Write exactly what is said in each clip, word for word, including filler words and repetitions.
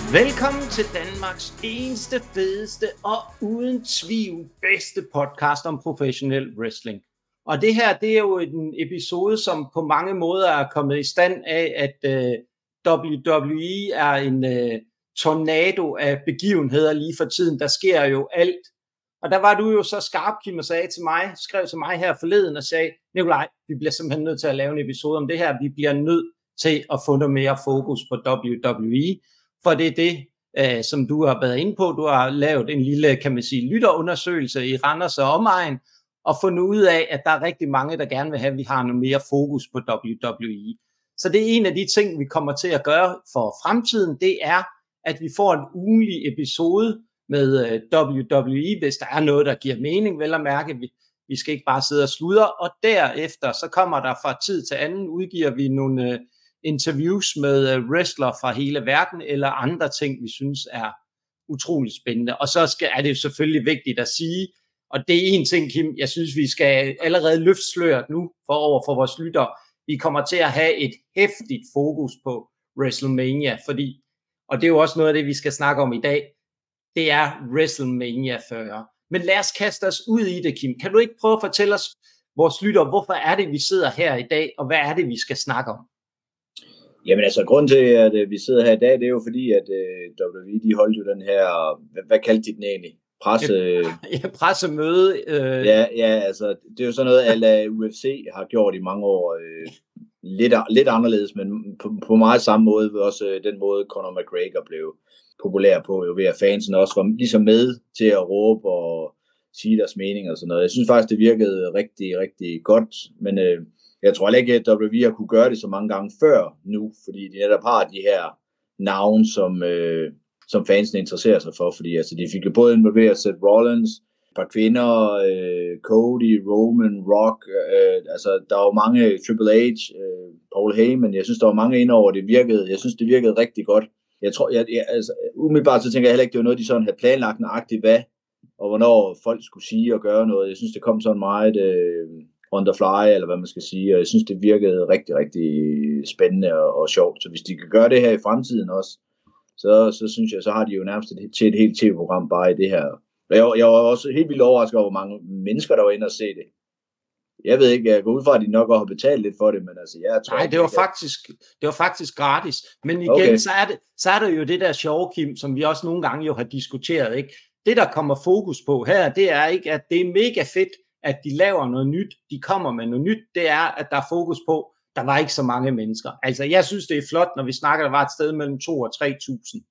Velkommen til Danmarks eneste, fedeste og uden tvivl bedste podcast om professionel wrestling. Og det her, det er jo en episode, som på mange måder er kommet i stand af, at uh, W W E er en uh, tornado af begivenheder lige for tiden. Der sker jo alt. Og der var du jo så skarp, Kim, og sagde til mig, skrev til mig her forleden og sagde, Nikolaj, vi bliver simpelthen nødt til at lave en episode om det her. Vi bliver nødt til at få noget mere fokus på W W E. For det er det, øh, som du har været inde på. Du har lavet en lille, kan man sige, lytterundersøgelse i Randers og omegn, og fundet ud af, at der er rigtig mange, der gerne vil have, at vi har noget mere fokus på W W E. Så det er en af de ting, vi kommer til at gøre for fremtiden, det er, at vi får en ugentlig episode med øh, W W E, hvis der er noget, der giver mening, vel at mærke. Vi, vi skal ikke bare sidde og sludre, og derefter, så kommer der fra tid til anden, udgiver vi nogle... Øh, interviews med uh, wrestlere fra hele verden, eller andre ting, vi synes er utroligt spændende. Og så skal, er det jo selvfølgelig vigtigt at sige, og det er en ting, Kim, jeg synes, vi skal allerede løfte sløret nu for over for vores lyttere. Vi kommer til at have et heftigt fokus på WrestleMania, fordi, og det er jo også noget af det, vi skal snakke om i dag, det er WrestleMania fyrre. Men lad os kaste os ud i det, Kim. Kan du ikke prøve at fortælle os, vores lyttere, hvorfor er det, vi sidder her i dag, og hvad er det, vi skal snakke om? Jamen altså, grund til, at uh, vi sidder her i dag, det er jo fordi, at uh, W W E, de holdt jo den her, hvad, hvad kaldte de den egentlig? Presse... Ja, pressemøde. Øh... Ja, ja, altså, det er jo sådan noget, at U F C har gjort i mange år. Øh, lidt, lidt anderledes, men på, på meget samme måde, også øh, den måde, Conor McGregor blev populær på, jo ved at fansen også var ligesom med til at råbe og sige deres mening og sådan noget. Jeg synes faktisk, det virkede rigtig, rigtig godt, men... Øh, Jeg tror ikke, at W W E har kunne gøre det så mange gange før nu, fordi de netop har de her navne, som, øh, som fansen interesserer sig for. Fordi altså, de fik jo både involveret Seth Rollins, et par kvinder, øh, Cody, Roman, Rock. Øh, altså, der var jo mange, Triple H, øh, Paul Heyman. Jeg synes, der var mange indover, det virkede. Jeg synes, det virkede rigtig godt. Jeg tror, jeg, jeg, altså, umiddelbart så tænker jeg heller ikke, det var noget, de sådan havde planlagt nøjagtigt, hvad og hvornår folk skulle sige og gøre noget. Jeg synes, det kom sådan meget... Øh, on the fly, eller hvad man skal sige, og jeg synes, det virkede rigtig, rigtig spændende og, og sjovt, så hvis de kan gøre det her i fremtiden også, så, så synes jeg, så har de jo nærmest et, til et helt tv-program bare i det her. Og jeg, jeg var også helt vildt overrasket over, hvor mange mennesker, der var inde og se det. Jeg ved ikke, jeg går ud fra, at de nok har betalt lidt for det, men altså, jeg tror... Nej, det var, faktisk, det var faktisk gratis, men igen, okay. så, er det, så er der jo det der sjove, Kim, som vi også nogle gange jo har diskuteret, ikke? Det, der kommer fokus på her, det er ikke, at det er mega fedt, at de laver noget nyt, de kommer med noget nyt, det er, at der er fokus på, der var ikke så mange mennesker. Altså, jeg synes, det er flot, når vi snakker, der var et sted mellem to og tre tusind.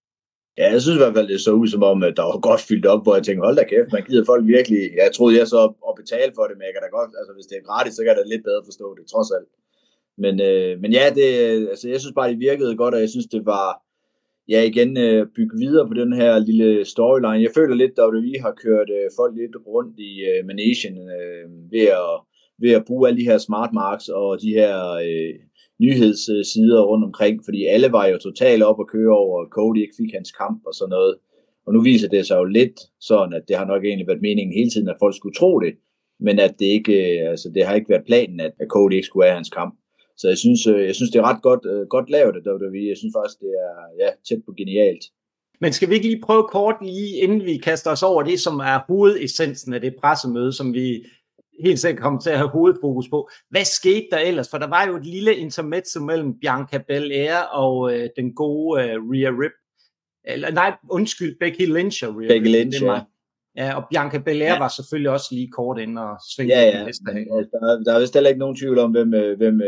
Ja, jeg synes i hvert fald, det så ud som om, at der var godt fyldt op, hvor jeg tænkte, hold da kæft, man gider folk virkelig, jeg troede, jeg så at betale for det, men jeg kan da godt, altså hvis det er gratis, så kan jeg da lidt bedre forstå det, trods alt. Men, øh, men ja, det, altså, jeg synes bare, det virkede godt, og jeg synes, det var, ja, igen øh, bygge videre på den her lille storyline. Jeg føler lidt, at W W E har kørt øh, folk lidt rundt i øh, Managen øh, ved, at, ved at bruge alle de her smart marks og de her øh, nyhedssider rundt omkring, fordi alle var jo totalt op at køre over, at Cody ikke fik hans kamp og sådan noget. Og nu viser det sig jo lidt sådan, at det har nok egentlig været meningen hele tiden, at folk skulle tro det, men at det ikke, øh, altså det har ikke været planen, at, at Cody ikke skulle have hans kamp. Så jeg synes, jeg synes, det er ret godt, godt lavet af W W E. Jeg synes faktisk, det er ja, tæt på genialt. Men skal vi ikke lige prøve kort lige, inden vi kaster os over det, som er hovedessensen af det pressemøde, som vi helt sikkert kommer til at have hovedfokus på. Hvad skete der ellers? For der var jo et lille intermezzo mellem Bianca Belair og øh, den gode øh, Rhea Ripley. Eller nej, undskyld, Becky Lynch og Rhea Becky Lynch, ja. Ja, og Bianca Belair ja. var selvfølgelig også lige kort inde og svingte ja, ja. den næste dag. Der, der er vist heller ikke nogen tvivl om, hvem, hvem,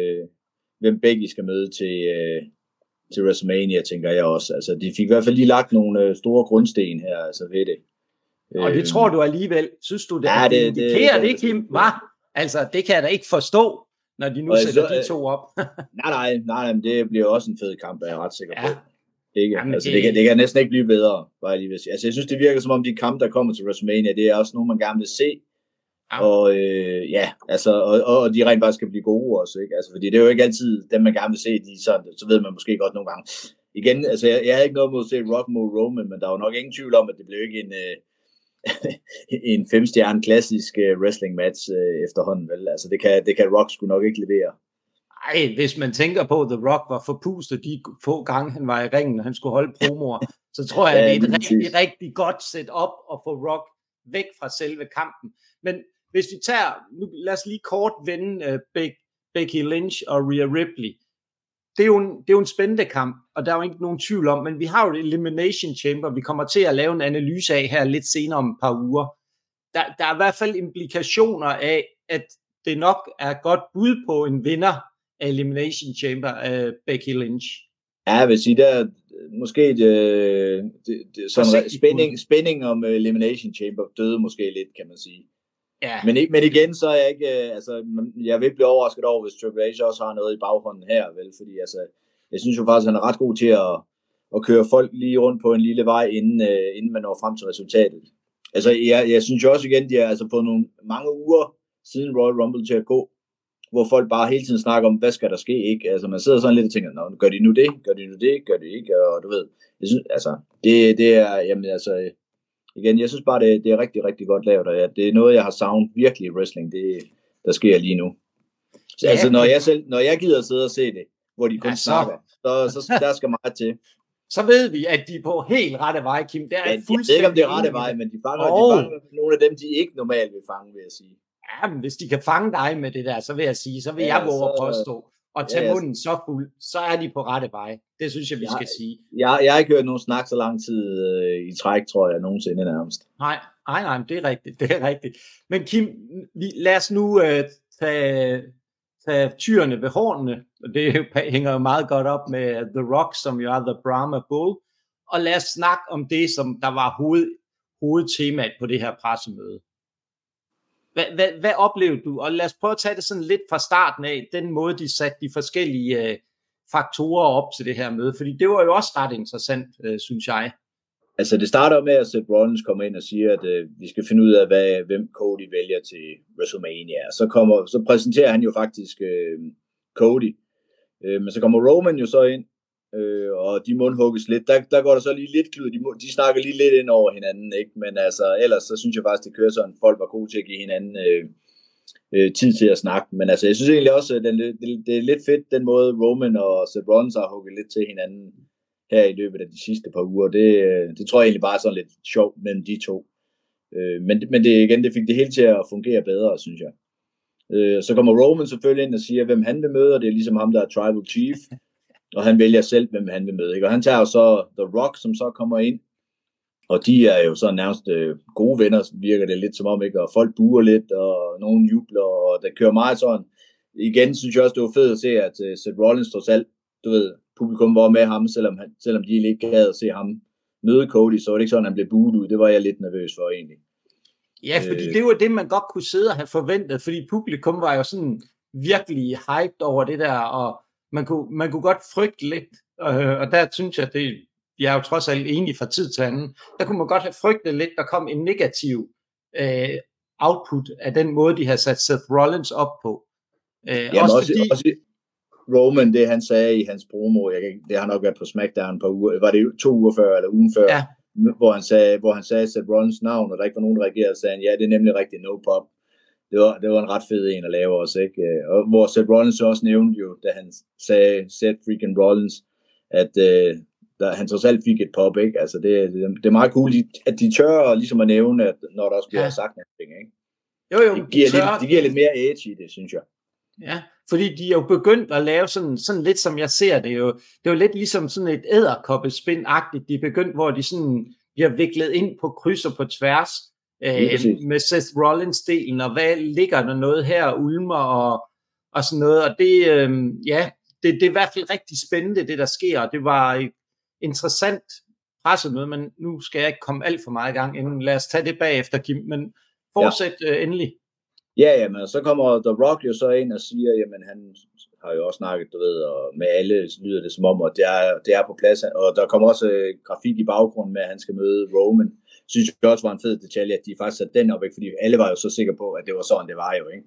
hvem Becky skal møde til, til WrestleMania, tænker jeg også. Altså, de fik i hvert fald lige lagt nogle store grundsten her, altså ved det. Og det tror du alligevel, synes du det, ja, det, det indikerer det, det, Kim? Hvad? Altså, det kan jeg da ikke forstå, når de nu og sætter så, de to op. nej, nej, nej, men det bliver også en fed kamp, er jeg ret sikker på. Ja. Ikke? Jamen, altså, det... det, kan, det kan næsten ikke blive bedre, bare lige vil sige. Altså, jeg synes, det virker som om, de kampe, der kommer til WrestleMania, det er også nogen, man gerne vil se. Ja. Og øh, ja, altså, og, og de rent faktisk skal blive gode også, ikke? Altså, fordi det er jo ikke altid dem, man gerne vil se, de sådan, så ved man måske godt nogle gange. Igen, altså, jeg, jeg havde ikke noget mod at se Rock mod Roman, men der var nok ingen tvivl om, at det blev ikke en, øh, en femstjerne klassisk øh, wrestling match øh, efterhånden, vel? Altså, det kan, det kan Rock sgu nok ikke levere. Ej, hvis man tænker på, at The Rock var forpustet de få gange, han var i ringen, og han skulle holde promoer, så tror jeg, ja, det er et rigtig, rigtig, rigtig godt setup at få Rock væk fra selve kampen. Men hvis vi tager, nu lad os lige kort vende uh, Be- Becky Lynch og Rhea Ripley. Det er, jo en, det er jo en spændende kamp, og der er jo ikke nogen tvivl om, men vi har jo et Elimination Chamber, vi kommer til at lave en analyse af her lidt senere om et par uger. Der, der er i hvert fald implikationer af, at det nok er godt bud på en vinder af Elimination Chamber af Becky Lynch. Ja, jeg vil sige, der er måske det, det, det, sådan spænding, spænding om Elimination Chamber døde måske lidt, kan man sige. Ja. Men, men igen, så er jeg ikke, altså, jeg vil blive overrasket over, hvis Triple H også har noget i baghånden her, vel, fordi altså, jeg synes jo faktisk, han er ret god til at, at køre folk lige rundt på en lille vej, inden, uh, inden man når frem til resultatet. Altså, jeg, jeg synes jo også igen, de har altså fået nogle mange uger siden Royal Rumble til at gå, hvor folk bare hele tiden snakker om, hvad skal der ske, ikke? Altså, man sidder sådan lidt og tænker, nå, gør de nu det? Gør de nu det? Gør de ikke? Og du ved, jeg synes, altså, det, det er, jamen, altså, igen, jeg synes bare, det, det er rigtig, rigtig godt lavet, og det er noget, jeg har savnet virkelig i wrestling, det, der sker lige nu. Så, ja. Altså, når jeg selv, når jeg gider sidde og se det, hvor de kun ja, så... snakker, så, så der skal meget til. Så ved vi, at de er på helt rette vej, Kim. Det er ja, fuldstændig. Jeg ved ikke, om det er rette vej, men de fanger, oh. de fanger nogle af dem, de ikke normalt vil fange, vil jeg sige. Ja, men hvis de kan fange dig med det der, så vil jeg sige, så vil ja, jeg våge at påstå, og tage ja, ja. munden så fuld, så er de på rette vej. Det synes jeg, vi jeg, skal sige. Jeg, jeg har ikke hørt nogen snak så lang tid øh, i træk, tror jeg, nogensinde nærmest. Nej, nej, nej, det er rigtigt, det er rigtigt. Men Kim, vi, lad os nu øh, tage, tage tyrene ved hornene, og det hænger jo meget godt op med The Rock, som jo er The Brahma Bull, og lad os snakke om det, som der var hoved, hovedtemaet på det her pressemøde. Hvad, hvad, hvad oplevede du? Og lad os prøve at tage det sådan lidt fra starten af, den måde, de satte de forskellige øh, faktorer op til det her møde, fordi det var jo også ret interessant, øh, synes jeg. Altså det starter med, at Seth Rollins kommer ind og siger, at øh, vi skal finde ud af, hvad, hvem Cody vælger til WrestleMania. Så, kommer, så præsenterer han jo faktisk øh, Cody, øh, men så kommer Roman jo så ind, øh, og de mundhugges lidt. Der, der går der så lige lidt klud, de, de snakker lige lidt ind over hinanden, ikke? Men altså ellers så synes jeg faktisk, det kører sådan, folk var gode til at give hinanden øh, øh, tid til at snakke. Men altså jeg synes egentlig også, at det, det, det er lidt fedt, den måde Roman og Seth Rollins har hugget lidt til hinanden her i løbet af de sidste par uger. Det, det tror jeg egentlig bare er sådan lidt sjovt mellem de to. Øh, men men det, igen, det fik det hele til at fungere bedre, synes jeg. Øh, så kommer Roman selvfølgelig ind og siger, hvem han vil møde, og det er ligesom ham, der er Tribal Chief. Og han vælger selv, hvem han vil møde. Ikke? Og han tager jo så The Rock, som så kommer ind. Og de er jo så nærmest øh, gode venner, virker det lidt som om. Ikke? Og folk buer lidt, og nogen jubler, og der kører meget sådan. Igen synes jeg også, det var fedt at se, at uh, Seth Rollins trods alt, du ved, publikum var med ham, selvom, han, selvom de ikke gad at se ham møde Cody, så var det ikke sådan, at han blev buet ud. Det var jeg lidt nervøs for egentlig. Ja, fordi øh, det var det, man godt kunne sidde og have forventet, fordi publikum var jo sådan virkelig hyped over det der, og man kunne, man kunne godt frygte lidt, øh, og der synes jeg, det, jeg er jo trods alt enig fra tid til anden, der kunne man godt have frygtet lidt, der kom en negativ øh, output af den måde, de har sat Seth Rollins op på. Øh, Jamen også, også, fordi, også Roman, det han sagde i hans promo, jeg kan, det har nok været på SmackDown et par uger, var det to uger før, eller ugen før, ja. hvor, han sagde, hvor han sagde Seth Rollins navn, og der ikke var nogen, der reagerede, sagde han, ja, det er nemlig rigtigt, no pop. Det var, det var en ret fed en at lave også, ikke? Og hvor Seth Rollins også nævnte jo, da han sagde Seth freaking Rollins, at øh, der, han trods alt fik et pop, ikke? Altså det, det, det er meget cool, at de tør ligesom at nævne, at når der også bliver ja. sagt noget, ikke? Jo, jo, det giver, de lidt, de giver lidt mere edge i det, synes jeg. Ja, fordi de er jo begyndt at lave sådan, sådan lidt, som jeg ser det jo, det er jo lidt ligesom sådan et edderkoppespin-agtigt, de er begyndt, hvor de sådan bliver viklet ind på kryds og på tværs, Øh, med Seth Rollins-delen, og hvad ligger der noget her, ulmer og, og sådan noget, og det, øh, ja, det, det er i hvert fald rigtig spændende, det der sker, det var et interessant pressemøde, men nu skal jeg ikke komme alt for meget i gang, inden lad os tage det bagefter, Kim, men fortsæt ja. øh, endelig. Ja, ja, men så kommer The Rock jo så ind og siger, jamen han har jo også snakket, du ved, og med alle lyder det som om, og det er, det er på plads, og der kommer også øh, grafik i baggrunden med, at han skal møde Roman. Synes jeg også var en fed detalje, at de faktisk satte den op, ikke? Fordi alle var jo så sikre på, at det var sådan, det var jo, ikke?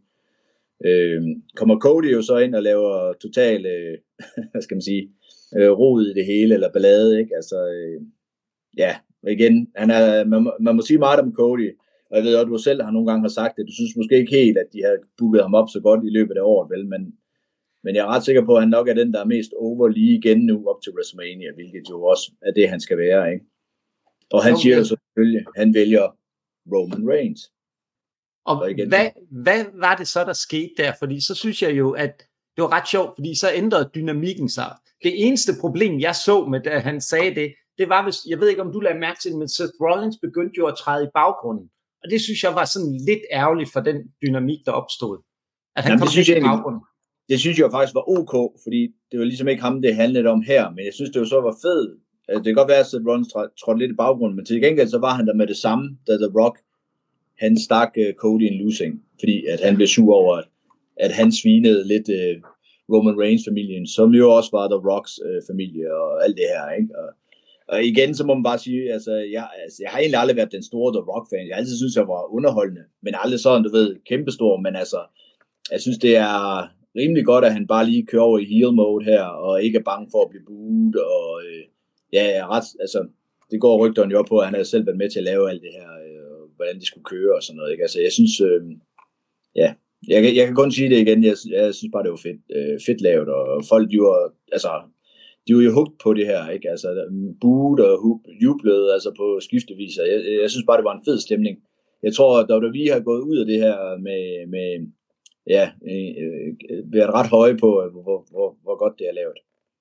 Øh, kommer Cody jo så ind og laver total, øh, hvad skal man sige, øh, rod i det hele, eller ballade, ikke? Altså, øh, ja, igen, han er, man, man må sige meget om Cody, og jeg ved også, at du selv har nogle gange har sagt det, du synes måske ikke helt, at de har booket ham op så godt i løbet af året, vel, men Men jeg er ret sikker på, at han nok er den, der er mest over lige igen nu op til WrestleMania, hvilket jo også er det, han skal være, ikke? Og han okay. siger jo selvfølgelig, at han vælger Roman Reigns. Og, og igen, hvad, hvad var det så, der skete der? Fordi så synes jeg jo, at det var ret sjovt, fordi så ændrede dynamikken sig. Det eneste problem, jeg så med, at han sagde det, det var, hvis, jeg ved ikke, om du lagde mærke til det, men Seth Rollins begyndte jo at træde i baggrunden. Og det synes jeg var sådan lidt ærgerligt for den dynamik, der opstod. At han Jamen, kom lidt i baggrunden. Det synes jeg faktisk var ok, fordi det var ligesom ikke ham, det handlede om her. Men jeg synes, det jo så var fedt. Det kan godt være, at Seth Rollins trådte lidt i baggrunden, men til gengæld så var han der med det samme, da The Rock, han stak uh, Cody en losing, fordi at han blev sur over, at, at han svinede lidt uh, Roman Reigns-familien, som jo også var The Rocks uh, familie og alt det her, ikke? Og, og igen, så må man bare sige, altså jeg, altså, jeg har egentlig aldrig været den store The Rock-fan. Jeg altid synes, jeg var underholdende, men aldrig sådan, du ved, kæmpestor, men altså, jeg synes, det er rimelig godt, at han bare lige kører over i heel mode her, og ikke er bange for at blive booed, og øh, ja, ret, altså, det går rygterne jo op på, at han har selv været med til at lave alt det her, øh, hvordan det skulle køre og sådan noget, ikke? Altså, jeg synes, øh, ja, jeg, jeg kan kun sige det igen, jeg, jeg synes bare, det var fedt, øh, fedt lavet, og folk, de var, altså, de var jo hooked på det her, ikke? Altså, booed og jublede, altså på skiftevis, jeg, jeg synes bare, det var en fed stemning. Jeg tror, at W W E har gået ud af det her med, med ja, øh, været ret høje på, hvor, hvor, hvor godt det er lavet.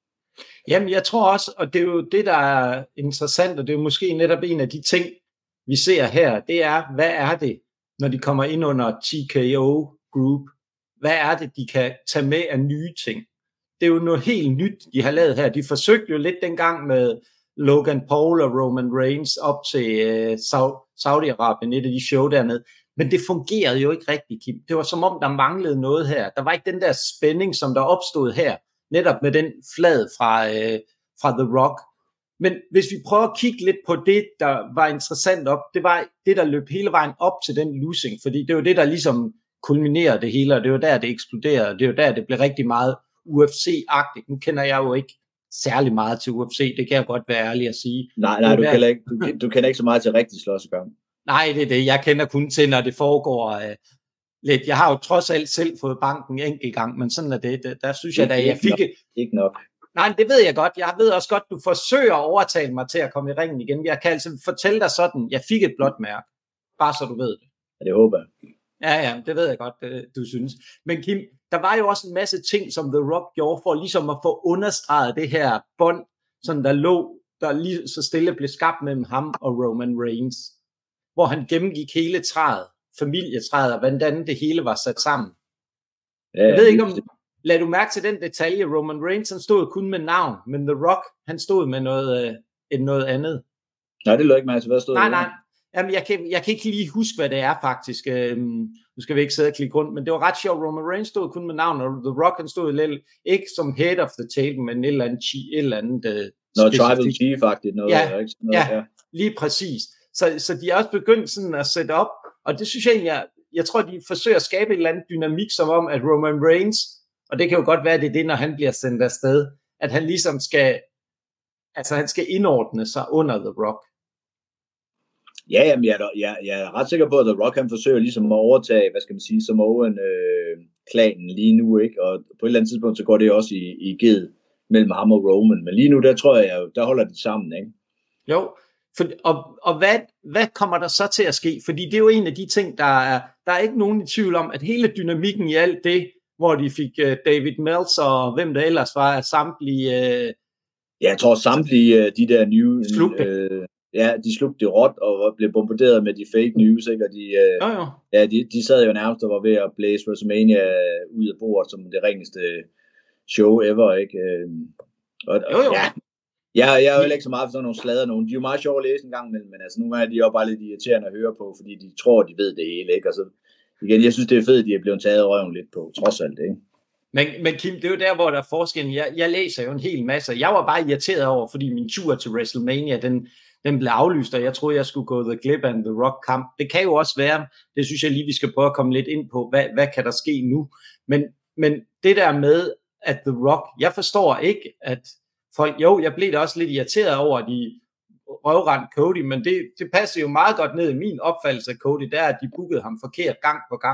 Jamen, jeg tror også, og det er jo det, der er interessant, og det er jo måske netop en af de ting, vi ser her, det er, hvad er det, når de kommer ind under T K O Group? Hvad er det, de kan tage med af nye ting? Det er jo noget helt nyt, de har lavet her. De forsøgte jo lidt dengang med Logan Paul og Roman Reigns op til øh, Saudi-Arabien, et af de show dernede. Men det fungerede jo ikke rigtigt, Kim. Det var som om, der manglede noget her. Der var ikke den der spænding, som der opstod her, netop med den flad fra, øh, fra The Rock. Men hvis vi prøver at kigge lidt på det, der var interessant op, det var det, der løb hele vejen op til den losing, fordi det var det, der ligesom kulminerede det hele, og det var der, det eksploderede, det var der, det blev rigtig meget U F C-agtigt. Nu kender jeg jo ikke særlig meget til U F C, det kan jeg godt være ærlig at sige. Nej, nej, du kender, ikke, du, du kender ikke så meget til rigtig slåssekamp. Nej, det er det. Jeg kender kun til, når det foregår øh, lidt. Jeg har jo trods alt selv fået banken en enkelt gang, men sådan er det. Der, der synes jeg, at jeg fik... Nok. Ikke nok. Nej, det ved jeg godt. Jeg ved også godt, du forsøger at overtale mig til at komme i ringen igen. Jeg kan altså fortælle dig sådan, jeg fik et blåt mærke. Bare så du ved det. Ja, det håber jeg. Ja, ja, det ved jeg godt, du synes. Men Kim, der var jo også en masse ting, som The Rock gjorde for ligesom at få understreget det her bånd, sådan der lå, der lige så stille blev skabt mellem ham og Roman Reigns, hvor han gennemgik hele træet, familietræet, og hvordan det hele var sat sammen. Ja, jeg ved ikke om, lad du mærke til den detalje, Roman Reigns, han stod kun med navn, men The Rock, han stod med noget, øh, noget andet. Nej, det lød ikke mig, så hvad stod nej, det? Nej, nej. Jamen, jeg kan, jeg kan ikke lige huske, hvad det er faktisk. Øhm, nu skal vi ikke sidde og klikke rundt, men det var ret sjovt. Roman Reigns stod kun med navn, og The Rock, han stod lidt, ikke som head of the table, men et eller andet, et eller andet uh, noget tribal chief faktisk noget, ja, ikke? Noget, ja, ja, lige præcis. Så, så de er også begyndt sådan at sætte op, og det synes jeg egentlig, jeg, jeg tror, de forsøger at skabe en eller anden dynamik, som om, at Roman Reigns, og det kan jo godt være, det er det, når han bliver sendt afsted, at han ligesom skal, altså han skal indordne sig under The Rock. Ja, jamen, jeg, er, jeg, jeg er ret sikker på, at The Rock han forsøger ligesom at overtage, hvad skal man sige, Samoan-klanen øh, lige nu, ikke? Og på et eller andet tidspunkt, så går det også i, i ged mellem ham og Roman. Men lige nu, der tror jeg, der holder de sammen, ikke? Jo, for, og, og hvad, hvad kommer der så til at ske? Fordi det er jo en af de ting, der er, der er ikke nogen i tvivl om, at hele dynamikken i alt det, hvor de fik uh, David Meltzer og hvem der ellers var, samtlige... Uh, ja, jeg tror samtlige uh, de der nye... Uh, ja, de slugte det råt og blev bombarderet med de fake news, ikke? Og de, uh, jo, jo. Ja, de, de sad jo nærmest og var ved at blæse WrestleMania ud af bordet som det ringeste show ever, ikke? Uh, og, jo, jo. Ja, jeg, jeg er jo ikke så meget for sådan nogle slader nogen. De er jo meget sjove at læse en gang imellem, men altså nogle af de er jo bare lidt irriterende at høre på, fordi de tror, de ved det hele, ikke? Og så igen, jeg synes, det er fedt, at de er blevet taget røven lidt på, trods alt, ikke? Men, men Kim, det er jo der, hvor der er forskellen. Jeg, jeg læser jo en hel masse. Jeg var bare irriteret over, fordi min tur til WrestleMania, den, den blev aflyst, og jeg troede, jeg skulle gå The Glib and The Rock kamp. Det kan jo også være, det synes jeg lige, vi skal prøve at komme lidt ind på, hvad, hvad kan der ske nu? Men, men det der med, at The Rock, jeg forstår ikke, at folk, jo, jeg blev da også lidt irriteret over, at de røvrendte Cody, men det, det passer jo meget godt ned i min opfattelse af Cody, der at de bookede ham forkert gang på gang.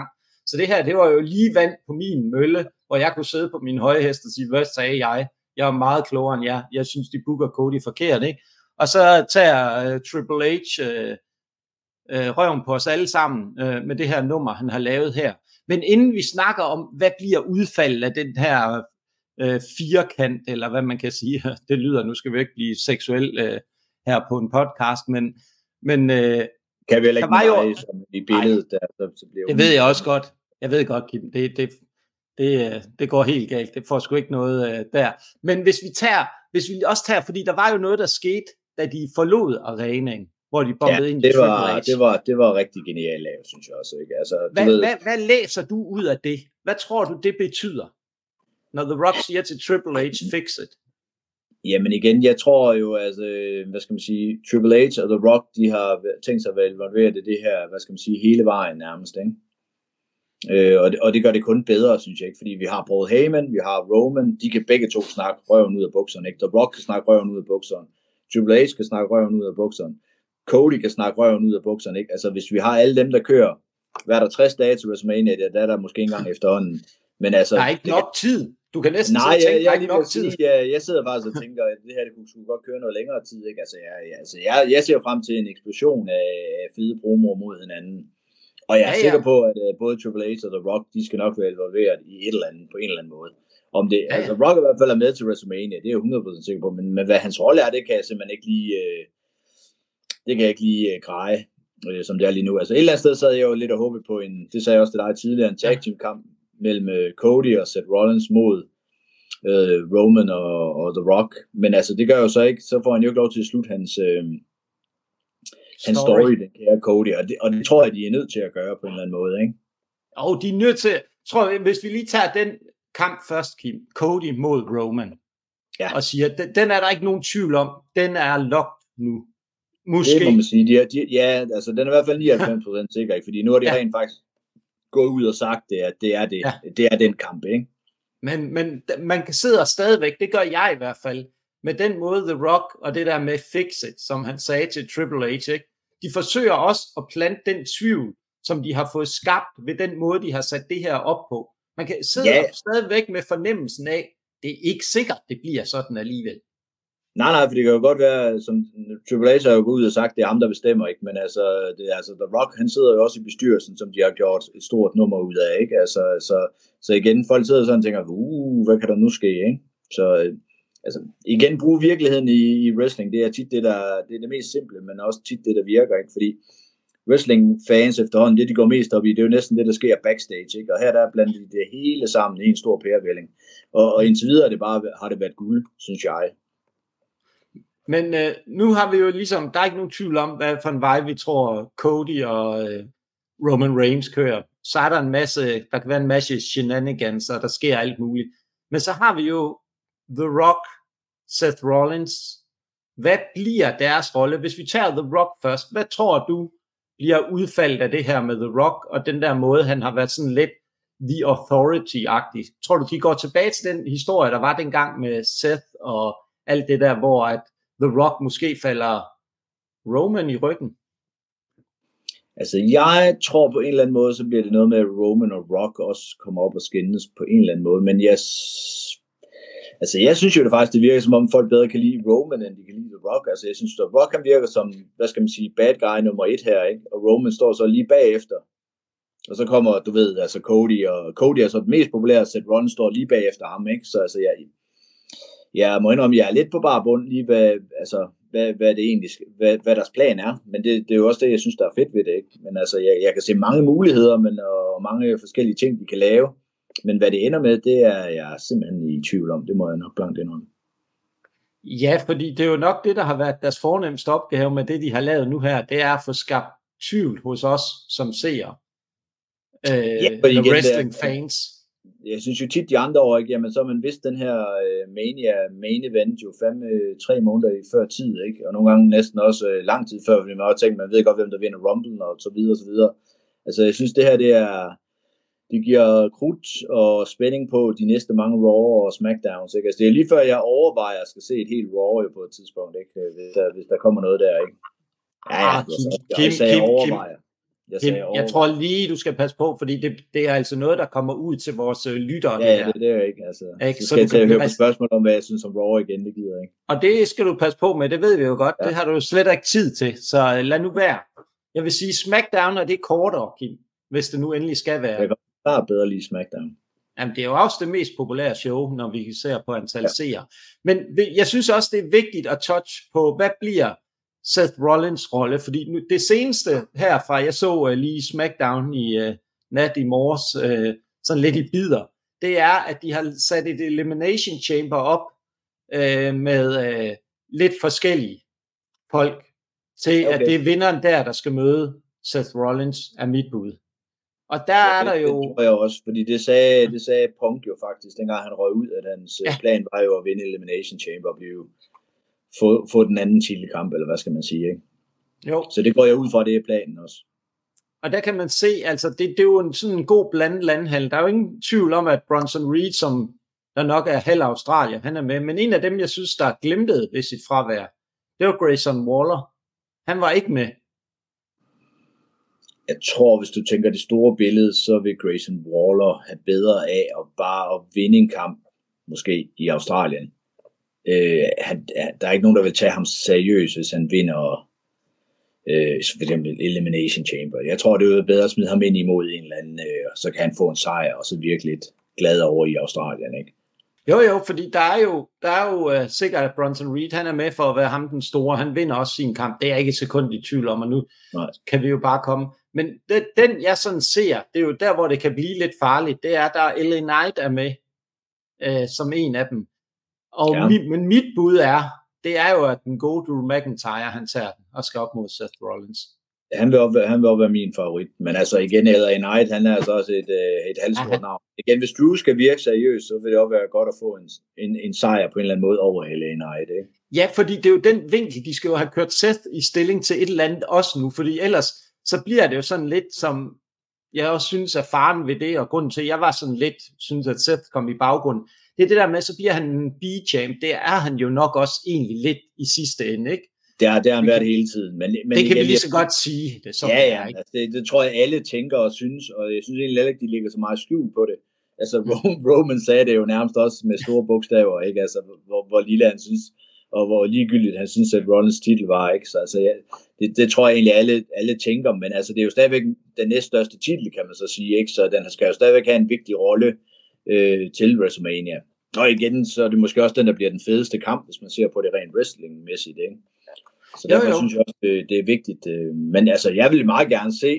Så det her, det var jo lige vand på min mølle, hvor jeg kunne sidde på min høje hest og sige, hvad sagde jeg? Jeg er meget klogere end jer. Jeg synes, de booker Cody forkert, ikke? Og så tager uh, Triple H uh, uh, røven på os alle sammen uh, med det her nummer, han har lavet her. Men inden vi snakker om, hvad bliver udfaldet af den her uh, firkant, eller hvad man kan sige, det lyder, nu skal vi ikke blive seksuel uh, her på en podcast, men, men uh, kan vi heller ikke med dig, som i billedet der, så, så bliver det ved jeg også godt. Jeg ved godt, Kim, det, det, det, det går helt galt. Det får sgu ikke noget uh, der. Men hvis vi tager, hvis vi også tager, fordi der var jo noget, der skete, da de forlod arenaen, hvor de bombede ja, ind det i var, Triple H. det var, det var rigtig genialt lavet, synes jeg også. Ikke? Altså, hvad, ved... hvad, hvad læser du ud af det? Hvad tror du, det betyder, når The Rock siger til Triple H, fix it? Jamen igen, jeg tror jo, altså, hvad skal man sige, Triple H og The Rock, de har tænkt sig at være involveret i det her, hvad skal man sige, hele vejen nærmest, ikke? Øh, og, det, og det gør det kun bedre, synes jeg ikke, fordi vi har Paul Heyman, vi har Roman, de kan begge to snakke røven ud af bukserne, ikke? The Rock kan snakke røven ud af bukserne, Triple H kan snakke røven ud af bukserne, Cody kan snakke røven ud af bukserne, ikke? Altså hvis vi har alle dem, der kører, hvad er der tres dage til WrestleMania, der er der måske ikke engang efterhånden, men altså... Der er ikke nok tid. Du kan næsten nej, tænke, jeg, jeg, der er ikke nok tid. Sige, jeg, jeg sidder faktisk og tænker, at det her det kunne, skulle godt køre noget længere tid, ikke? Altså, jeg, jeg, altså jeg, jeg ser frem til en eksplosion af fede promoer mod hinanden. Og jeg er ja, ja. sikker på, at uh, både Triple H og The Rock, de skal nok være involveret i et eller andet, på en eller anden måde. Om det, ja, ja. Altså Rock i hvert fald er med til WrestleMania, det er jeg hundrede procent sikker på, men, men hvad hans rolle er, det kan jeg simpelthen ikke lige, uh, det kan jeg ikke lige uh, greje, uh, som det er lige nu. Altså et eller andet sted sad jeg jo lidt og håbet på en, det sagde jeg også til dig tidligere, en tag team kamp mellem uh, Cody og Seth Rollins mod uh, Roman og, og The Rock, men altså det gør jo så ikke, så får han jo ikke lov til at slutte hans... Uh, hans story, story den kære Cody, og det, og det tror jeg, de er nødt til at gøre på en eller anden måde, ikke? Og de er nødt til, tror jeg, hvis vi lige tager den kamp først, Kim, Cody mod Roman, ja. Og siger, den, den er der ikke nogen tvivl om, den er locked nu. Måske. Det må man sige, de er, de, ja, altså den er i hvert fald nioghalvfems procent sikker, ikke? Fordi nu har de ja. rent faktisk gået ud og sagt det, at det er, det, ja. det er den kamp, ikke? Men, men man kan sidde stadigvæk, det gør jeg i hvert fald, med den måde The Rock og det der med fix it, som han sagde til Triple H, ikke? De forsøger også at plante den tvivl, som de har fået skabt ved den måde, de har sat det her op på. Man kan sidde yeah. stadigvæk med fornemmelsen af, det er ikke sikkert, det bliver sådan alligevel. Nej, nej, for det kan jo godt være, som Triple H har jo gået ud og sagt, det er ham, der bestemmer, ikke? Men altså, det er, altså The Rock, han sidder jo også i bestyrelsen, som de har gjort et stort nummer ud af, ikke? Altså, så, så igen, folk sidder sådan og tænker, uh, hvad kan der nu ske, ikke? Så... Altså, igen, bruge virkeligheden i, i wrestling, det er tit det, der, det er det mest simple, men også tit det, der virker, ikke? Fordi wrestling-fans efterhånden, det de går mest op i, det er jo næsten det, der sker backstage, ikke? Og her der er blandt det hele sammen i en stor pærevælling. Og, og indtil videre det bare, har det været guld, synes jeg. Men øh, nu har vi jo ligesom, der er ikke nogen tvivl om, hvad for en vej vi tror, Cody og øh, Roman Reigns kører. Så er der en masse, der kan være en masse shenanigans, og der sker alt muligt. Men så har vi jo The Rock, Seth Rollins. Hvad bliver deres rolle? Hvis vi tager The Rock først, hvad tror du bliver udfaldet af det her med The Rock, og den der måde, han har været sådan lidt The Authority-agtig? Tror du, de går tilbage til den historie, der var dengang med Seth og alt det der, hvor at The Rock måske falder Roman i ryggen? Altså, jeg tror på en eller anden måde, så bliver det noget med, at Roman og Rock også kommer op og skændes på en eller anden måde, men jeg Altså, jeg synes jo det faktisk, det virker som om folk bedre kan lide Roman, end de kan lide The Rock. Altså, jeg synes, at Rock han virker som, hvad skal man sige, bad guy nummer et her, ikke? Og Roman står så lige bagefter. Og så kommer, du ved, altså Cody, og Cody er så det mest populære, Seth Rollins står lige bagefter ham, ikke? Så altså, jeg, jeg må indrømme, jeg er lidt på bar bund lige, hvad, altså, hvad, hvad det egentlig, hvad, hvad deres plan er. Men det, det er jo også det, jeg synes, der er fedt ved det, ikke? Men altså, jeg, jeg kan se mange muligheder, men, og mange forskellige ting, de kan lave. Men hvad det ender med, det er jeg simpelthen i tvivl om. Det må jeg nok blankt indrømme. Ja, fordi det er jo nok det, der har været deres fornemmeste opgave med det, de har lavet nu her. Det er at få skabt tvivl hos os, som ser øh, ja, the wrestling der, fans. Jeg synes jo tit de andre år, ikke? Jamen så har man vidst den her uh, Mania main event jo fandme tre måneder før tid, ikke? Og nogle gange næsten også uh, lang tid før, fordi man har tænkt, man ved godt, hvem der vinder Rumble og så videre og så videre. Altså jeg synes det her, det er... Det giver krudt og spænding på de næste mange Raw og Smackdowns, ikke? Altså, det er lige før jeg overvejer, at jeg skal se et helt Raw på et tidspunkt, ikke? Hvis der, hvis der kommer noget der, ikke? Ja, ja, ah, altså, Kim, jeg, Kim, jeg overvejer. Jeg, sagde det, jeg tror lige, du skal passe på, fordi det, det er altså noget, der kommer ud til vores øh, lyttere. Ja, det, det, det er jeg ikke. Altså, ikke? så skal så jeg til at høre på spørgsmål om, hvad jeg synes om Raw igen, det gider jeg ikke. Og det skal du passe på med, det ved vi jo godt. Ja. Det har du jo slet ikke tid til, så lad nu være. Jeg vil sige, SmackDown er det kortere, Kim, hvis det nu endelig skal være. Jeg kan bare bedre lide SmackDown. Jamen, det er jo også det mest populære show, når vi ser på antal ja. seere. Men jeg synes også, det er vigtigt at touch på, hvad bliver Seth Rollins rolle? Fordi nu, det seneste herfra, jeg så uh, lige SmackDown i uh, nat i morges, uh, sådan lidt i bidder, det er, at de har sat et Elimination Chamber op uh, med uh, lidt forskellige folk, til okay. at det er vinderen der, der skal møde Seth Rollins, er mit bud. Og der ja, er der jo... Det tror jeg også, fordi det sagde, det sagde Punk jo faktisk, dengang han røg ud, at hans ja. plan var jo at vinde Elimination Chamber og blive, få, få den anden titelkamp, eller hvad skal man sige, ikke? Jo. Så det går jeg ud fra, det er planen også. Og der kan man se, altså det, det er jo en, sådan en god blandet landhandel. Der er jo ingen tvivl om, at Bronson Reed, som der nok er halv Australien, han er med. Men en af dem, jeg synes, der glemte ved sit fravær, det var Grayson Waller. Han var ikke med. Jeg tror, hvis du tænker det store billede, så vil Grayson Waller have bedre af at bare at vinde en kamp, måske i Australien. Øh, han, der er ikke nogen, der vil tage ham seriøst, hvis han vinder øh, for eksempel Elimination Chamber. Jeg tror, det er bedre at smide ham ind imod en eller anden, øh, så kan han få en sejr, og så virke lidt glad over i Australien, ikke? Jo, jo, fordi der er jo, der er jo uh, sikkert, at Bronson Reed, han er med for at være ham den store. Han vinder også sin kamp. Det er jeg ikke et sekund i tvivl om, og nu Nej. kan vi jo bare komme. Men det, den, jeg sådan ser, det er jo der, hvor det kan blive lidt farligt, det er, der L A Knight er med uh, som en af dem. Og ja. mit, men mit bud er, det er jo, at den gode Drew McIntyre, han tager den og skal op mod Seth Rollins. Han vil, op, han vil op være min favorit, men altså igen, L A Knight, han er altså også et, et halvstort navn. Igen, hvis Drew skal virke seriøst, så vil det også være godt at få en, en, en sejr på en eller anden måde over L A Knight, ikke? Ja, fordi det er jo den vinkel, de skal jo have kørt Seth i stilling til et eller andet også nu, fordi ellers så bliver det jo sådan lidt som, jeg også synes er faren ved det, og grunden til, at jeg var sådan lidt, synes at Seth kom i baggrunden, det er det der med, så bliver han en B-champ, det er han jo nok også egentlig lidt i sidste ende, ikke? Det har, det har han været hele tiden. Men, men det kan igen, vi lige så godt sige. Det, ja, ja, er, ikke? Altså det, det tror jeg alle tænker og synes, og jeg synes egentlig ikke, de ligger så meget skjul på det. Altså Roman sagde det jo nærmest også med store bogstaver, ikke? Altså hvor, hvor lille han synes, og hvor ligegyldigt han synes, at Rollins titel var, ikke? Så altså, ja, det, det tror jeg egentlig alle, alle tænker, men altså det er jo stadigvæk den næststørste titel, kan man så sige, ikke? Så den skal jo stadigvæk have en vigtig rolle øh, til WrestleMania. Og igen, så er det måske også den, der bliver den fedeste kamp, hvis man ser på det rent wrestling-mæssigt, ikke? Så derfor jo, jo. synes jeg også, det, det er vigtigt. Men altså, jeg vil meget gerne se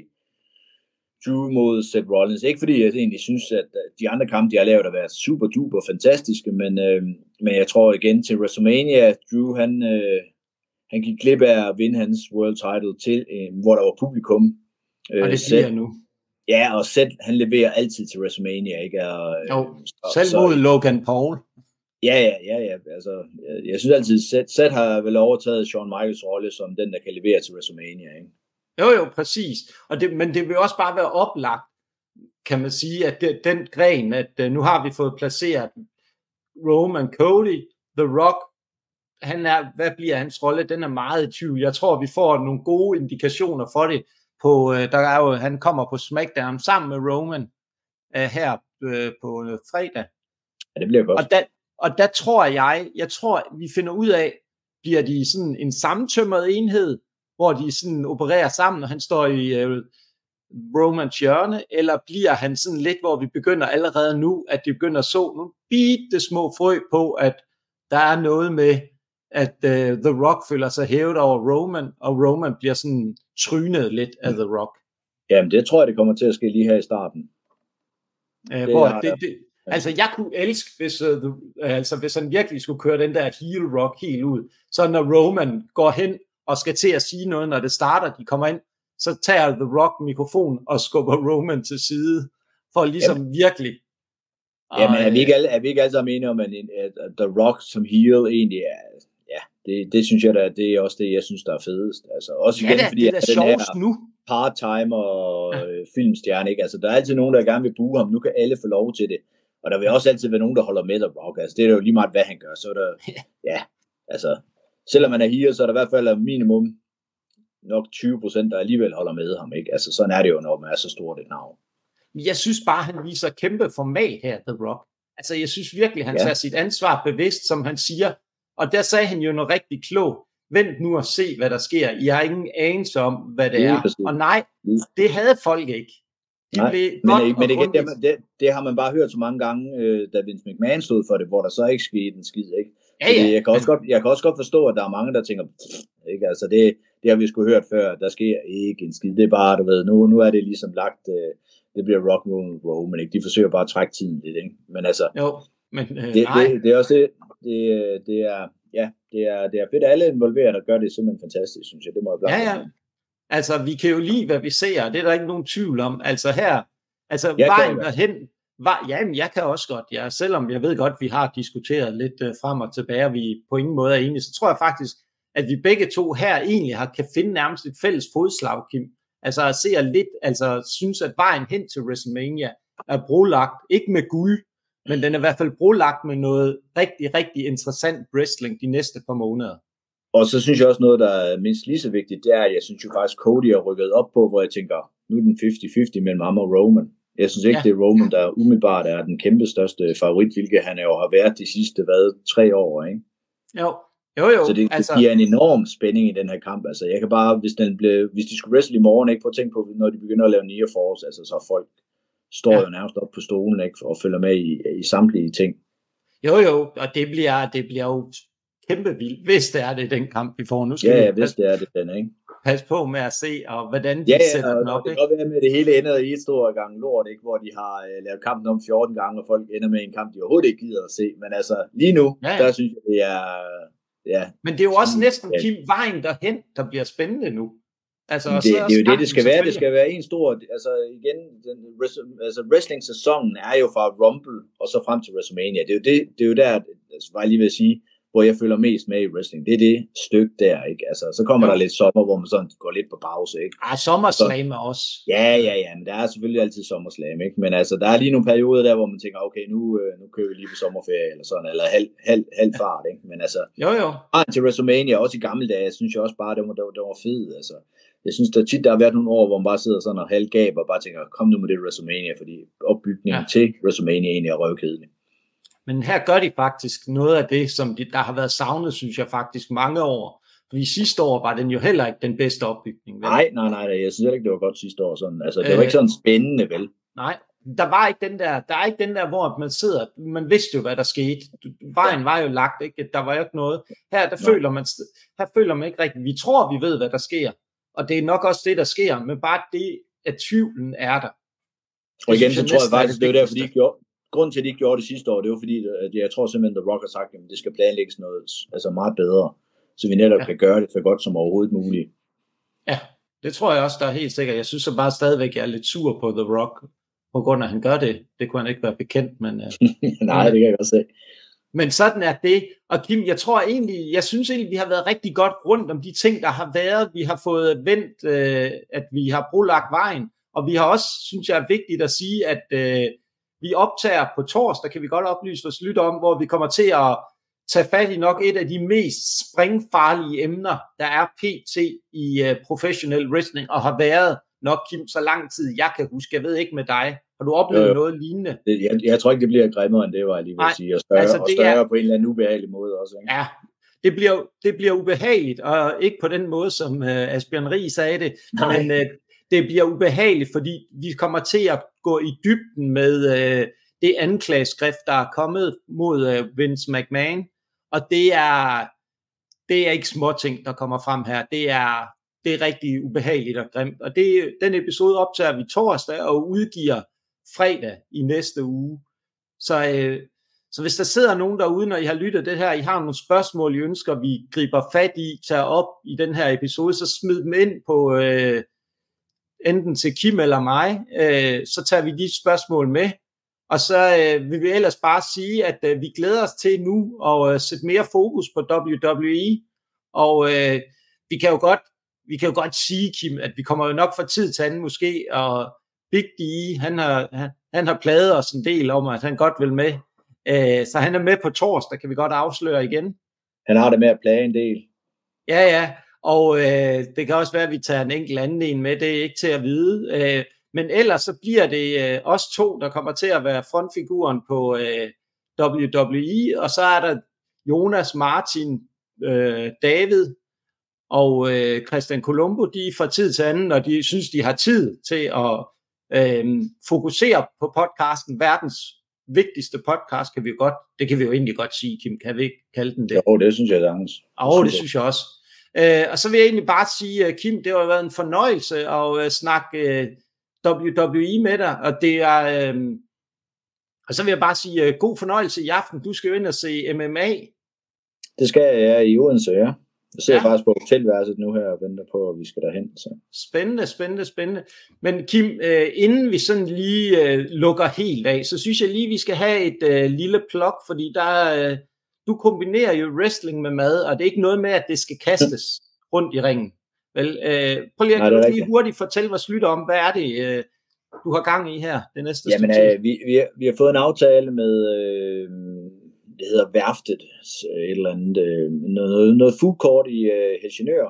Drew mod Seth Rollins. Ikke fordi jeg egentlig synes, at de andre kampe, de har lavet, har været super duper fantastiske, men, øh, men jeg tror igen til WrestleMania, Drew, han, øh, han gik glip af at vinde hans world title til, øh, hvor der var publikum. Øh, og det siger jeg nu. Ja, og Seth, han leverer altid til WrestleMania, ikke? Og, jo, så, selv så, mod Logan Paul. Ja, ja, ja, ja. Altså, jeg, jeg synes altid, Seth, Seth har vel overtaget Shawn Michaels rolle som den, der kan levere til WrestleMania, ikke? Jo, jo, præcis. Og det, men det vil også bare være oplagt, kan man sige, at det, den gren, at uh, nu har vi fået placeret Roman Cody, The Rock, han er, hvad bliver hans rolle? Den er meget i tvivl. Jeg tror, vi får nogle gode indikationer for det. På, uh, der er jo, han kommer på SmackDown sammen med Roman uh, her uh, på uh, fredag. Ja, det bliver godt. Og der, og der tror jeg, jeg tror, vi finder ud af, bliver de sådan en sammentømret enhed, hvor de sådan opererer sammen, og han står i uh, Romans hjørne, eller bliver han sådan lidt, hvor vi begynder allerede nu, at de begynder at så nogle bitte små frø på, at der er noget med, at uh, The Rock føler sig hævet over Roman, og Roman bliver sådan trynet lidt af The Rock. Jamen, det tror jeg, det kommer til at ske lige her i starten. Uh, det hvor det, det, altså, jeg kunne elske, hvis, uh, the, uh, altså, hvis han virkelig skulle køre den der heel Rock helt ud, så når Roman går hen og skal til at sige noget, når det starter, de kommer ind, så tager The Rock mikrofonen og skubber Roman til side, for ligesom jamen, virkelig. Jamen, er vi ikke alle, er vi ikke alle sammen enige om, at, at, at The Rock som heel egentlig er, ja, det, det synes jeg da, det er også det, jeg synes, der er fedest. Altså, også igen, ja, da, fordi det er at den her nu. part-time og ja. filmstjerne, ikke? Altså, der er altid nogen, der gerne vil bruge ham, nu kan alle få lov til det, og der vil også altid være nogen, der holder med The Rock, altså, det er jo lige meget, hvad han gør, så er der, ja, altså, selvom man er heel, så er der i hvert fald minimum nok tyve procent, der alligevel holder med ham, ikke? Altså, sådan er det jo, når man er så stort et navn. Jeg synes bare, han viser kæmpe format her, The Rock. Altså, jeg synes virkelig, han ja. tager sit ansvar bevidst, som han siger. Og der sagde han jo noget rigtig klogt. Vent nu og se, hvad der sker. I har ingen anelse om, hvad det er. Ja, og nej, det havde folk ikke. De nej, men, men det, det, det, det har man bare hørt så mange gange, øh, da Vince McMahon stod for det, hvor der så ikke skete en skid, ikke? Ja, ja. Det, jeg, kan også godt, jeg kan også godt forstå, at der er mange, der tænker, ikke? Altså det, det har vi sgu hørt før, der sker ikke en skid. Det er bare, du ved, nu, nu er det ligesom lagt, øh, det bliver rock and roll, men ikke? De forsøger bare at trække tiden lidt, ikke? Men altså, jo, men, øh, det, det, det er også det, det, det er, ja, det er, det er fedt, alle involveret, der gør det simpelthen fantastisk, synes jeg. Det må jeg bare ja, ja. Altså, vi kan jo lide, hvad vi ser, det er der ikke nogen tvivl om. Altså her, altså jeg vejen derhen, var, jamen jeg kan også godt, ja, selvom jeg ved godt, vi har diskuteret lidt uh, frem og tilbage, og vi på ingen måde er enige, så tror jeg faktisk, at vi begge to her egentlig har, kan finde nærmest et fælles fodslag, Kim. Altså at se lidt, altså synes, at vejen hen til WrestleMania er brolagt, ikke med guld, men den er i hvert fald brolagt med noget rigtig, rigtig interessant wrestling de næste par måneder. Og så synes jeg også noget, der er mindst lige så vigtigt, det er, at jeg synes jo faktisk, Cody er rykket op på, hvor jeg tænker, nu er den halvtreds halvtreds mellem ham og Roman. Jeg synes ikke, ja. det er Roman, der umiddelbart er den kæmpe største favorit, hvilket han jo har været de sidste, hvad, tre år, ikke? Jo, jo, jo. Så det, altså... det giver en enorm spænding i den her kamp. Altså, jeg kan bare, hvis, den blev, hvis de skulle wrestle i morgen, ikke, prøv at tænke på, når de begynder at lave Near Force, altså så folk står ja. jo nærmest op på stolen, ikke, og følger med i, i samtlige ting. Jo, jo, og det bliver, det bliver jo kæmpe vildt, hvis det er det den kamp, vi får nu. Skal ja, vi ja, hvis det er det den, ikke? Pas på med at se, og hvordan de ja, ja, sætter den op, ikke? Ja, det kan godt være med, det hele ender i et stort gang lort, ikke? Hvor de har uh, lavet kampen om fjorten gange, og folk ender med en kamp, de overhovedet ikke gider at se. Men altså, lige nu, ja, ja. der synes jeg, det er... Ja, men det er jo også næsten, ja. Kim, vejen derhen, der bliver spændende nu. Altså, det, det er jo det, det skal være. Det skal være en stor... Altså, igen, den, altså, wrestling-sæsonen er jo fra Rumble, og så frem til WrestleMania. Det er jo, det, det er jo der, altså, var jeg lige ved at sige, hvor jeg følger mest med i wrestling. Det er det stykke der, ikke? Altså, så kommer ja. der lidt sommer, hvor man sådan går lidt på pause, ikke? Ah, sommerslam er også. Ja, ja, ja, men der er selvfølgelig altid sommerslam, ikke? Men altså, der er lige nogle perioder der, hvor man tænker, okay, nu, nu kører vi lige på sommerferie, eller sådan, eller halv, halv, halv fart, ikke? Men altså, jo, jo. til WrestleMania, også i gamle dage, synes jeg også bare, det var, det var, det var fedt, altså. Jeg synes, der tit, der har været nogle år, hvor man bare sidder sådan og halvgab, og bare tænker, kom nu med det WrestleMania, fordi opbygningen ja. til WrestleMania egentlig er røvkedelig. Men her gør de faktisk noget af det, som de, der har været savnet, synes jeg faktisk, mange år. Fordi sidste år var den jo heller ikke den bedste opbygning. Vel? Nej, nej, nej, jeg synes ikke, det var godt sidste år. Sådan. Altså, det var øh, ikke sådan spændende, vel? Nej, der var ikke den der, der er ikke den der, hvor man sidder, man vidste jo, hvad der skete. Vejen ja. var jo lagt, ikke? Der var jo ikke noget. Her, der føler man, her føler man ikke rigtigt. Vi tror, vi ved, hvad der sker. Og det er nok også det, der sker, men bare det, at tvivlen er der. Det og igen, så tror jeg faktisk, det er der, fordi de gjorde, grunden til, at de ikke gjorde det sidste år, det var fordi, at jeg tror simpelthen, at The Rock har sagt, at det skal planlægges noget altså meget bedre, så vi netop ja. kan gøre det så godt som overhovedet muligt. Ja, det tror jeg også, der er helt sikkert. Jeg synes så bare stadigvæk, jeg er lidt sur på The Rock, på grund af, at han gør det. Det kunne han ikke være bekendt, men... Nej, det kan jeg godt se. Men sådan er det. Og Kim, jeg tror egentlig, jeg synes egentlig, vi har været rigtig godt rundt om de ting, der har været. Vi har fået vendt, øh, at vi har brolagt vejen, og vi har også, synes jeg er vigtigt at sige, at øh, vi optager på torsdag, kan vi godt oplyse vores lytter om, hvor vi kommer til at tage fat i nok et af de mest springfarlige emner, der er pt. i uh, professionel wrestling, og har været nok, Kim, så lang tid, jeg kan huske. Jeg ved ikke med dig. Har du oplevet jo, jo. noget lignende? Det, jeg, jeg tror ikke, det bliver grimmere, end det var, jeg lige vil Nej, sige. Og større, altså, og større er, på en eller anden ubehagelig måde også. Ikke? Ja, det bliver, det bliver ubehageligt, og ikke på den måde, som uh, Asbjørn Rig sagde det, Nej. men uh, det bliver ubehageligt, fordi vi kommer til at gå i dybden med uh, det anklageskrift, der er kommet mod uh, Vince McMahon, og det er, det er ikke småting, der kommer frem her. Det er, det er rigtig ubehageligt og grimt, og det, den episode optager vi torsdag og udgiver fredag i næste uge. Så, øh, så hvis der sidder nogen derude, når I har lyttet det her, I har nogle spørgsmål, I ønsker, vi griber fat i, tager op i den her episode, så smid dem ind på øh, enten til Kim eller mig, øh, så tager vi de spørgsmål med, og så øh, vil vi ellers bare sige, at øh, vi glæder os til nu at øh, sætte mere fokus på W W E, og øh, vi kan jo godt vi kan jo godt sige, Kim, at vi kommer jo nok fra tid til anden måske, og Big D, han har, han, han har pladet os en del om, at han godt vil med. Øh, så han er med på torsdag, kan vi godt afsløre igen. Han har det med at plage en del. Ja, ja. Og øh, det kan også være, at vi tager en enkelt anden en med, det er ikke til at vide. Øh, men ellers så bliver det øh, os to, der kommer til at være frontfiguren på øh, W W E, og så er der Jonas, Martin, øh, David og øh, Christian Colombo, de fra tid til anden, og de synes, de har tid til at øh, fokusere på podcasten. Verdens vigtigste podcast, kan vi jo godt, det kan vi jo egentlig godt sige, Kim, kan vi ikke kalde den det? Jo, det synes jeg sagtens. Jo, det, det synes jeg også. Øh, og så vil jeg egentlig bare sige, Kim, det har været en fornøjelse at øh, snakke øh, W W E med dig, og det er, øh, og så vil jeg bare sige, øh, god fornøjelse i aften. Du skal jo ind og se M M A. Det skal jeg i Odense, ja. Jeg sidder ja. faktisk på hotelværelset nu her og venter på, at vi skal derhen. Så. Spændende, spændende, spændende. Men Kim, øh, inden vi sådan lige øh, lukker helt af, så synes jeg lige, vi skal have et øh, lille plug, fordi der, øh, du kombinerer jo wrestling med mad, og det er ikke noget med, at det skal kastes rundt i ringen. Vel, øh, prøv lige, Nej, kan du lige hurtigt fortælle vores lytter om, hvad er det, øh, du har gang i her, det næste Jamen, øh, vi, vi, har, vi har fået en aftale med... Øh, det hedder Værftet, et eller andet, øh, noget, noget food court i øh, Helsingør,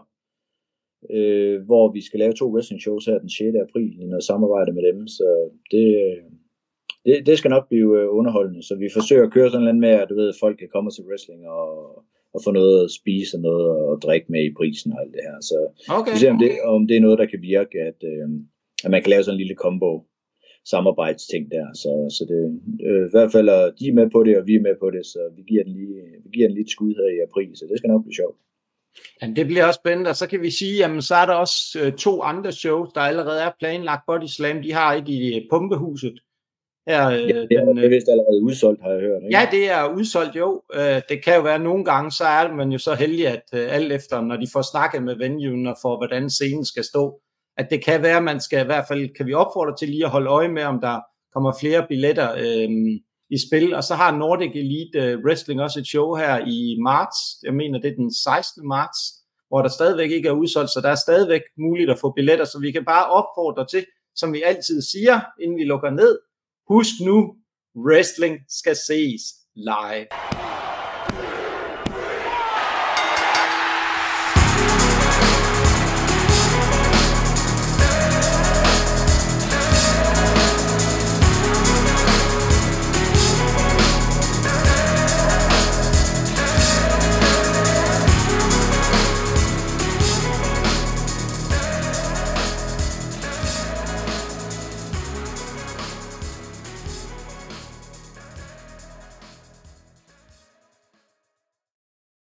øh, hvor vi skal lave to wrestling shows her den sjette april i noget samarbejde med dem, så det, det, det skal nok blive øh, underholdende, så vi forsøger at køre sådan noget med, at du ved, folk kan komme til wrestling og, og få noget at spise og noget at drikke med i prisen og alt det her, så okay. Vi ser om det, om det er noget, der kan virke, at, øh, at man kan lave sådan en lille combo samarbejdsting der, så, så det øh, i hvert fald er de er med på det, og vi er med på det, så vi giver den lige, vi giver den lige et skud her i april, så det skal nok blive sjovt. Jamen, det bliver også spændende, og så kan vi sige, jamen så er der også øh, to andre shows, der allerede er planlagt. Body Slam, de har et i Pumpehuset. Her, øh, ja, det er, den, det er vist allerede udsolgt, har jeg hørt. Ikke? Ja, det er udsolgt, jo. Øh, det kan jo være nogle gange, så er man jo så heldig, at øh, alt efter, når de får snakket med venuen og for, hvordan scenen skal stå, at det kan være, at man skal i hvert fald, kan vi opfordre til lige at holde øje med, om der kommer flere billetter øh, i spil. Og så har Nordic Elite øh, Wrestling også et show her i marts. Jeg mener, det er den sekstende marts, hvor der stadigvæk ikke er udsolgt, så der er stadigvæk muligt at få billetter. Så vi kan bare opfordre til, som vi altid siger, inden vi lukker ned, husk nu, wrestling skal ses live.